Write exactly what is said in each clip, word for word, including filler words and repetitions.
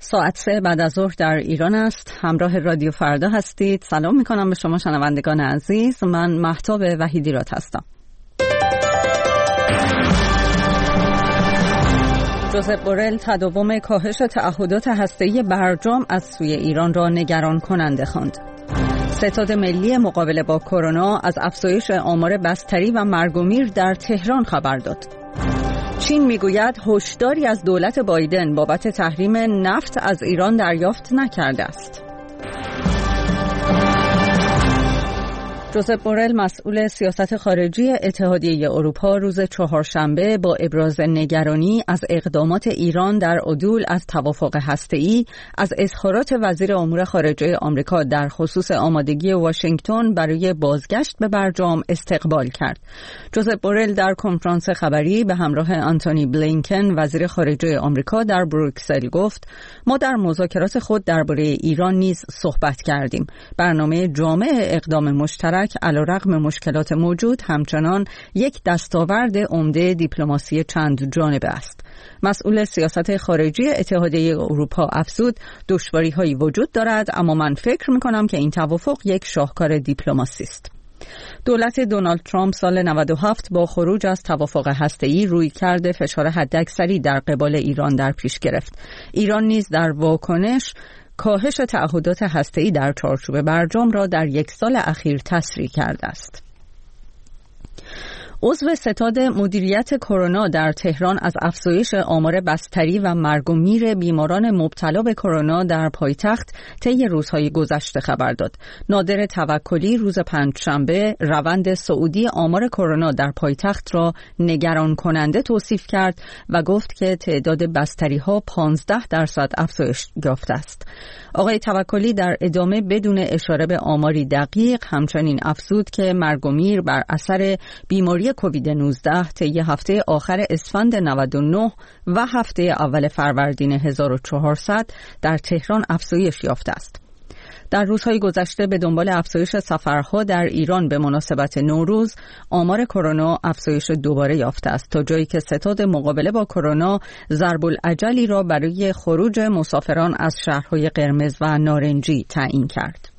ساعت سه بعد از ظهر در ایران است. همراه رادیو فردا هستید. سلام میکنم به شما شنوندگان عزیز. من مهتاب وحیدیراد هستم. جوزپ بورل تداوم کاهش تعهدات هسته‌ای برجام از سوی ایران را نگران کننده خواند. ستاد ملی مقابله با کرونا از افزایش آمار بستری و مرگ و میر در تهران خبر داد. چین میگوید هشداری از دولت بایدن بابت تحریم نفت از ایران دریافت نکرده است. جوزپ بورل مسئول سیاست خارجی اتحادیه اروپا روز چهارشنبه با ابراز نگرانی از اقدامات ایران در عدول از توافق هسته‌ای از اظهارات وزیر امور خارجه آمریکا در خصوص آمادگی واشنگتن برای بازگشت به برجام استقبال کرد. جوزپ بورل در کنفرانس خبری به همراه آنتونی بلینکن وزیر خارجه آمریکا در بروکسل گفت: ما در مذاکرات خود درباره ایران نیز صحبت کردیم. برنامه جامع اقدام مشترک علیرغم مشکلات موجود همچنان یک دستاورد عمده دیپلماسی چند جانبه است. مسئول سیاست خارجی اتحادیه اروپا افزود: دشواری‌هایی وجود دارد، اما من فکر می‌کنم که این توافق یک شاهکار دیپلماسی است. دولت دونالد ترامپ سال نود و هفت با خروج از توافق هسته‌ای رویکرد فشار حداکثری در قبال ایران در پیش گرفت. ایران نیز در واکنش کاهش تعهدات هسته‌ای در چارچوب برجام را در یک سال اخیر تسریع کرده است. عضو ستاد مدیریت کرونا در تهران از افزایش آمار بستری و مرگ و میر بیماران مبتلا به کرونا در پایتخت طی روزهای گذشته خبر داد. نادر توکلی روز پنجشنبه روند صعودی آمار کرونا در پایتخت را نگران کننده توصیف کرد و گفت که تعداد بستری ها پانزده درصد افزایش یافته است. آقای توکلی در ادامه بدون اشاره به آماری دقیق همچنین افزود که مرگ و میر بر اثر بیماری کووید نوزده طی هفته آخر اسفند نود و نه و هفته اول فروردین هزار و چهارصد در تهران افزایش یافته است. در روزهای گذشته به دنبال افزایش سفرها در ایران به مناسبت نوروز، آمار کرونا افزایش دوباره یافته است تا جایی که ستاد مقابله با کرونا ضرب الاجلی را برای خروج مسافران از شهرهای قرمز و نارنجی تعیین کرد.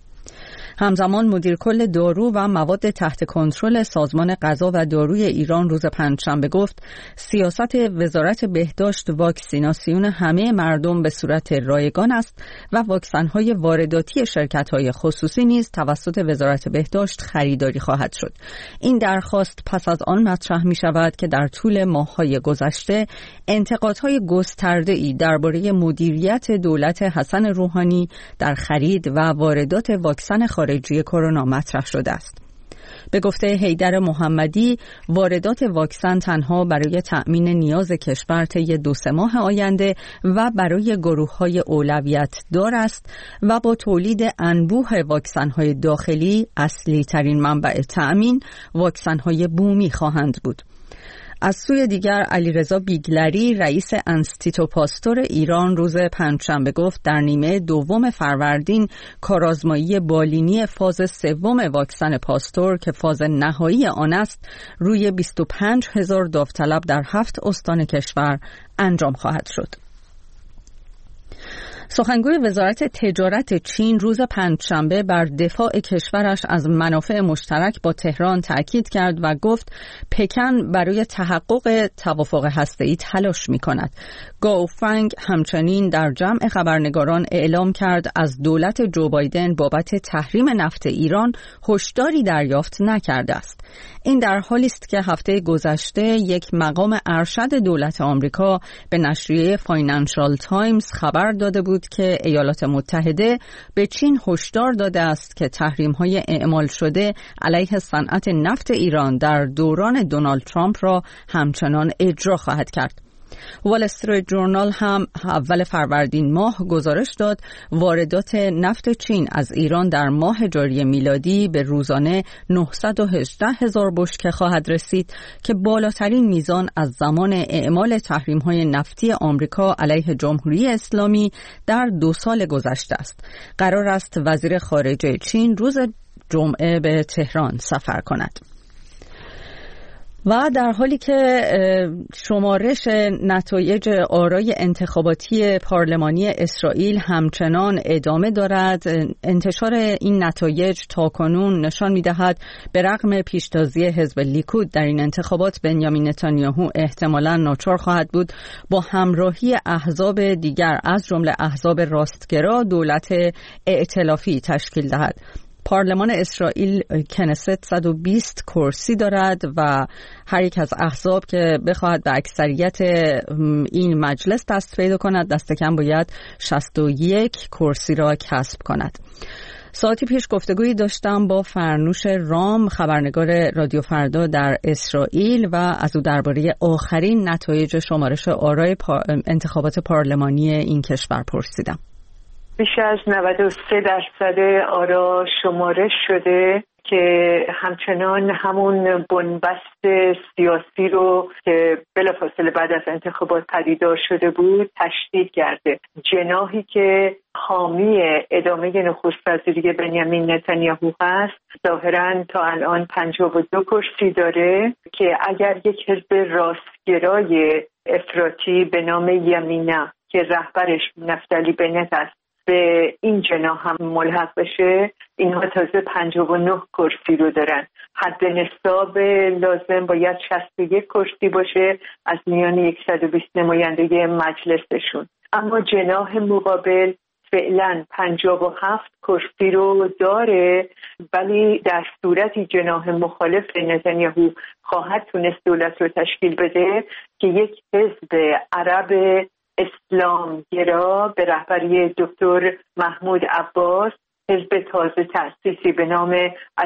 همزمان مدیر کل دارو و مواد تحت کنترل سازمان غذا و داروی ایران روز پنجشنبه گفت سیاست وزارت بهداشت واکسیناسیون همه مردم به صورت رایگان است و واکسن‌های وارداتی شرکت‌های خصوصی نیز توسط وزارت بهداشت خریداری خواهد شد. این درخواست پس از آن مطرح می‌شود که در طول ماه‌های گذشته انتقادهای گسترده‌ای درباره مدیریت دولت حسن روحانی در خرید و واردات واکسن خارجی کرونا مطرح شده است. به گفته حیدر محمدی، واردات واکسن تنها برای تأمین نیاز کشور طی دو سه ماه آینده و برای گروه‌های اولویت دار است و با تولید انبوه واکسن‌های داخلی اصلی ترین منبع تأمین واکسن‌های بومی خواهند بود. از سوی دیگر علیرضا بیگلری رئیس انستیتو پاستور ایران روز پنجشنبه گفت در نیمه دوم فروردین کارآزمایی بالینی فاز سوم واکسن پاستور که فاز نهایی آن است روی بیست و پنج هزار داوطلب در هفت استان کشور انجام خواهد شد. سخنگوی وزارت تجارت چین روز پنجشنبه بر دفاع کشورش از منافع مشترک با تهران تأکید کرد و گفت پکن برای تحقق توافق هسته‌ای تلاش می‌کند. گاو فنگ همچنین در جمع خبرنگاران اعلام کرد از دولت جو بایدن بابت تحریم نفت ایران هشداری دریافت نکرده است. این در حالی است که هفته گذشته یک مقام ارشد دولت آمریکا به نشریه فاینانشال تایمز خبر داده بود که ایالات متحده به چین هشدار داده است که تحریم‌های اعمال شده علیه صنعت نفت ایران در دوران دونالد ترامپ را همچنان اجرا خواهد کرد. وال استریت جورنال هم اول فروردین ماه گزارش داد واردات نفت چین از ایران در ماه جاری میلادی به روزانه نهصد و هجده هزار بشکه خواهد رسید که بالاترین میزان از زمان اعمال تحریم‌های نفتی آمریکا علیه جمهوری اسلامی در دو سال گذشته است. قرار است وزیر خارجه چین روز جمعه به تهران سفر کند. و در حالی که شمارش نتایج آرای انتخاباتی پارلمانی اسرائیل همچنان ادامه دارد، انتشار این نتایج تاکنون نشان می‌دهد به رغم پیشتازی حزب لیکود در این انتخابات، بنیامین نتانیاهو احتمالاً ناچار خواهد بود با همراهی احزاب دیگر از جمله احزاب راستگرا دولت ائتلافی تشکیل دهد. پارلمان اسرائیل کنست صد و بیست کرسی دارد و هر یک از احزاب که بخواهد به اکثریت این مجلس دست پیدا کند، دست کم باید شصت و یک کرسی را کسب کند. ساعتی پیش گفتگویی داشتم با فرنوش رام، خبرنگار رادیو فردا در اسرائیل، و از او درباره آخرین نتایج شمارش آرای پا... انتخابات پارلمانی این کشور پرسیدم. بیش از نود و سه درصد آرا شمارش شده که همچنان همون بنبست سیاسی رو که بلافاصله بعد از انتخابات پدیدار شده بود تشدید کرده. جناحی که حامی ادامه نخست وزیری بنیامین نتانیاهو هست ظاهراً تا الان پنجاه و دو کرسی داره که اگر یک حزب راستگرای افراطی به نام یمینا که رهبرش نفتالی بنت است به این جناح هم ملحق بشه، اینها تازه پنجاه و نه کرسی رو دارن. حد نصاب لازم باید شصت و یک کرسی باشه از میان صد و بیست نماینده مجلسشون. اما جناح مقابل فعلا پنجاه و هفت کرسی رو داره، ولی در صورتی جناح مخالف نتانیاهو خواهد تونست دولت رو تشکیل بده که یک حزب عرب اسلام گرا به رهبری دکتر محمود عباس، حزب تازه تأسیسی به نام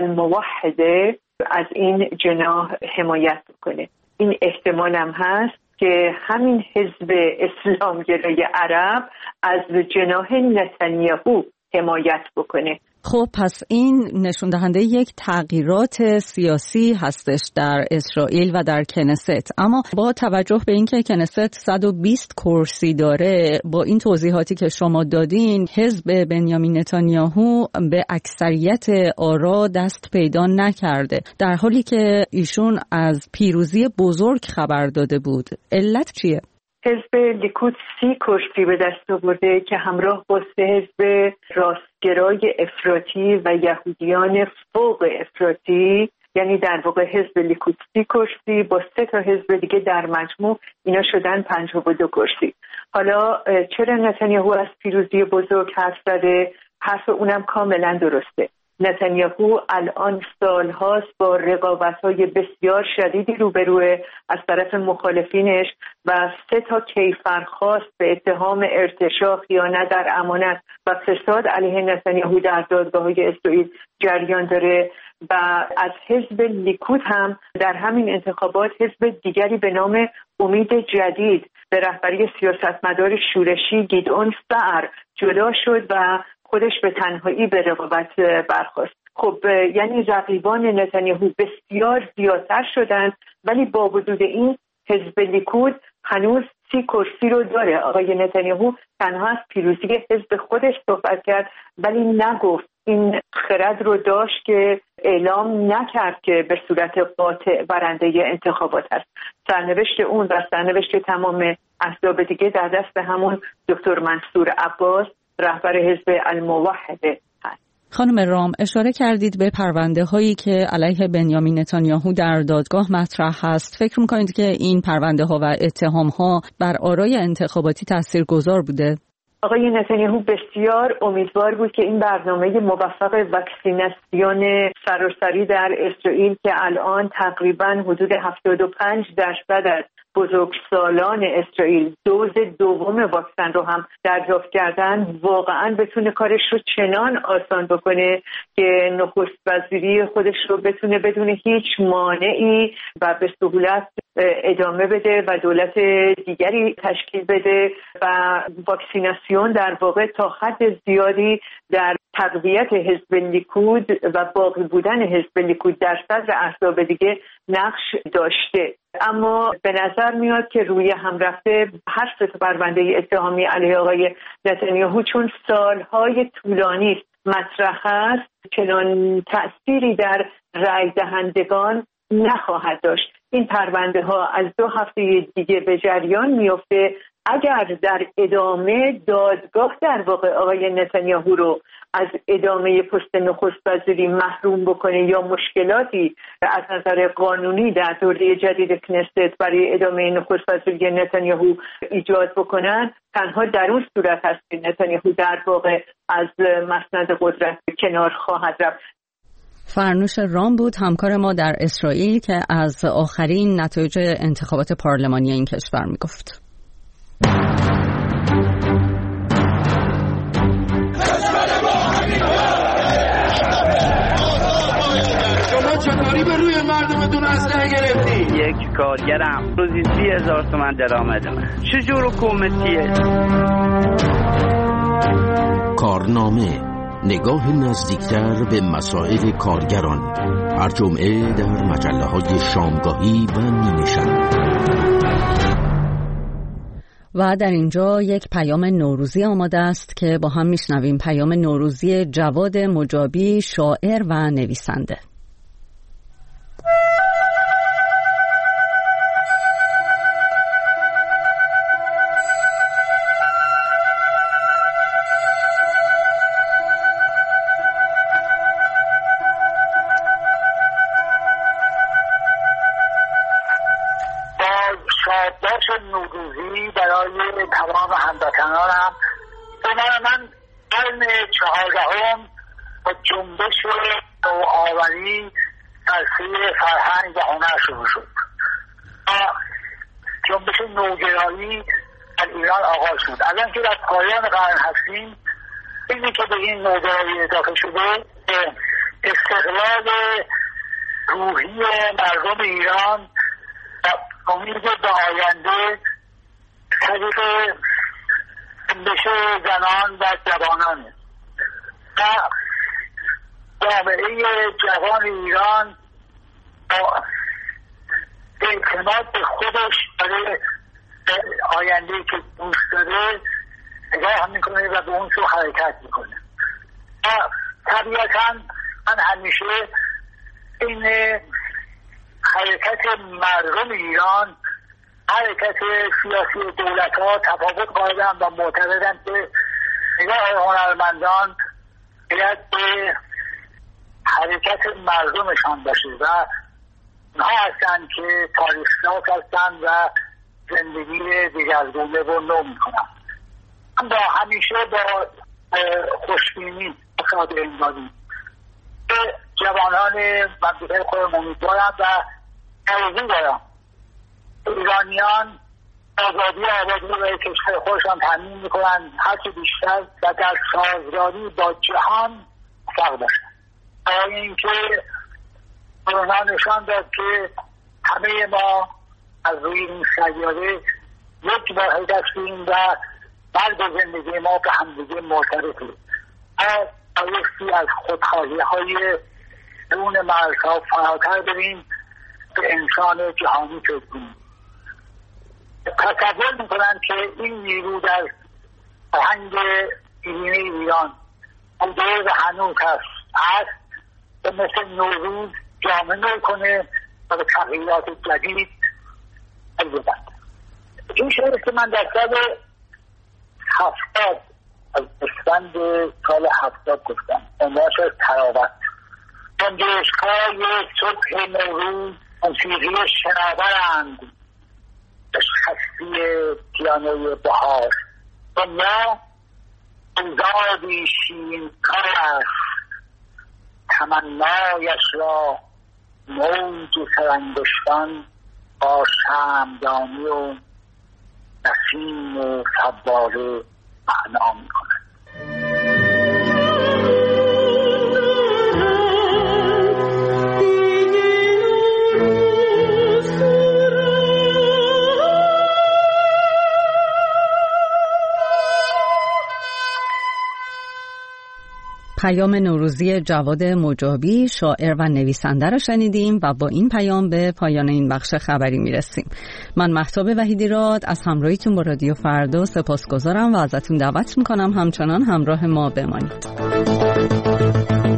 الموحده، از این جناح حمایت بکنه. این احتمال هم هست که همین حزب اسلام گرای عرب از جناح نتانیاهو حمایت بکنه. خب پس این نشون دهنده یک تغییرات سیاسی هستش در اسرائیل و در کنست. اما با توجه به اینکه کنست صد و بیست کرسی داره، با این توضیحاتی که شما دادین، حزب بنیامین نتانیاهو به اکثریت آرا دست پیدا نکرده، در حالی که ایشون از پیروزی بزرگ خبر داده بود. علت چیه؟ حزب لیکود سی کرسی به دست آورده که همراه با سه حزب راستگرای افراطی و یهودیان فوق افراطی، یعنی در واقع حزب لیکود سی کرسی با سه تا حزب دیگه در مجموع اینا شدن پنجاه و دو کرسی. حالا چرا نتانیاهو از پیروزی بزرگ حرف زده؟ حرف اونم کاملا درسته. نتانیاهو الان سالهاست با رقابت‌های بسیار شدیدی روبروه از طرف مخالفینش و سه تا کیفرخواست به اتهام ارتشاء، خیانت در امانت و فساد علیه نتانیاهو در دادگاه‌های اسرائیل جریان داره. و از حزب لیکود هم در همین انتخابات حزب دیگری به نام امید جدید به رهبری سیاستمدار شورشی گیدئون سعر جدا شد و خودش به تنهایی به رقابت برخاست. خب یعنی رقیبان نتانیاهو بسیار زیادتر شدند، ولی با وجود این حزب لیکود هنوز سی کرسی رو داره. آقای نتانیاهو تنها از پیروزی حزب خودش صحبت کرد، ولی نگفت. این خرد رو داشت که اعلام نکرد که به صورت قاطع برنده انتخابات است. سرنوشت اون و سرنوشت تمام احزاب دیگه در دست همون دکتر منصور عباس، رهبر حزب الموحده هست. خانم رام، اشاره کردید به پرونده هایی که علیه بنیامین نتانیاهو در دادگاه مطرح هست. فکر میکنید که این پرونده ها و اتهام ها بر آرای انتخاباتی تاثیرگذار بوده؟ آقای نتانیاهو بسیار امیدوار بود که این برنامه موفق واکسیناسیون سراسری در اسرائیل که الان تقریباً حدود هفتاد و پنج درصد از بزرگسالان اسرائیل دوز دوم واکسن رو هم دریافت کردن، واقعاً بتونه کارش رو چنان آسان بکنه که نخست وزیری خودش رو بتونه بدون هیچ مانعی و به سهولت ادامه بده و دولت دیگری تشکیل بده و واکسیناسیون در واقع تا حد زیادی در تقویت حزب لیکود و باقی بودن حزب لیکود در صدر احزاب دیگه نقش داشته. اما به نظر میاد که روی هم رفته هر سه پرونده اتهامی علیه آقای نتانیاهو چون سالهای طولانی مطرح است چنان تأثیری در رای دهندگان نخواهد داشت. این پرونده ها از دو هفته دیگه به جریان میفته. اگر در ادامه دادگاه در واقع آقای نتانیاهو رو از ادامه پست نخست وزیری محروم بکنه یا مشکلاتی از نظر قانونی در دوره جدید کنست برای ادامه نخست وزیری نتانیاهو ایجاد بکنن، تنها در اون صورت هست که نتانیاهو در واقع از مسند قدرت کنار خواهد رفت. فرنوش رام بود همکار ما در اسرائیل که از آخرین نتایج انتخابات پارلمانی این کشور میگفت. چطوری به روی مردمتون اسلحه گرفتی؟ یک کارگرم روزی سی هزار تومن درآمدمه. چجور حکومتیه؟ کارنامه، نگاه نزدیکتر به مسائل کارگران، هر جمعه در مجله‌های شامگاهی و نیمه شب. و در اینجا یک پیام نوروزی آماده است که با هم میشنویم. پیام نوروزی جواد مجابی، شاعر و نویسنده. نوروزی برای تمام هموطنانم. عمر من قرن چهاردهم با جنبش نوآوری در سوی فرهنگ و هنر شروع شد. جنبش نوگرایی در ایران آغاز شد. از آنکه در پایان قرن هستیم، اینی که به این نوگرایی اضافه شده استقلال روحی مردم ایران و امید به آینده طریق جنبش زنان و جوانان و جامعه جوان ایران با اعتماد به خودش برای آینده که دوست داره نگاه میکنه و به اون سو حرکت میکنه. و طبیعتا من همیشه این حرکت مردم ایران، حرکت سیاسی دولت ها تفاوت قائلم و معتقدم که نگاه هنرمندان باید به حرکت مردمشان باشه و اونها هستن که تاریخ‌شناس هستن و زندگی دیگرگونه رو نو میکنن. من با همیشه با خوشبینی مصادره این داریم به جوانان مملکت خودم امیدوارم و آرزو دارم ایرانیان آزادی آبادی و کشور خودشان تامین میکنن هرچه بیشتر و در سازگاری با جهان موفق باشن. برای اینکه کرونا نشان داد که همه ما از روی این سیاره یک واحد هستیم و مرگ زندگی ما به همدیگه مرتبطه. بایستی از خودخواهی های درون مرزها فراتر بریم به انسان جهانی شد کنیم. تصور میکنم که این نیرو در آهنگ ایرین ایران بوده و هنوز هست هست و مثل نوروز جامعه کنه و به تغییرات جدید بزند. این شعر که من در سال هفتاد از اسفند سال هفتاد گفتم عنوانش تراوت. گنجشک‌های صبح نوروز موسیقی شناورند خستی پیانوی بهار. دنیا اوزادی شیرین کار است، تمنایش را موج سرانگشتان با شمعدانی و نسیم و فواره معنا می‌کند. پیام نوروزی جواد مجابی، شاعر و نویسنده را شنیدیم و با این پیام به پایان این بخش خبری میرسیم. من مهتاب وحیدی راد از همراهیتون با رادیو فردا سپاسگزارم و ازتون دعوت میکنم همچنان همراه ما بمانید.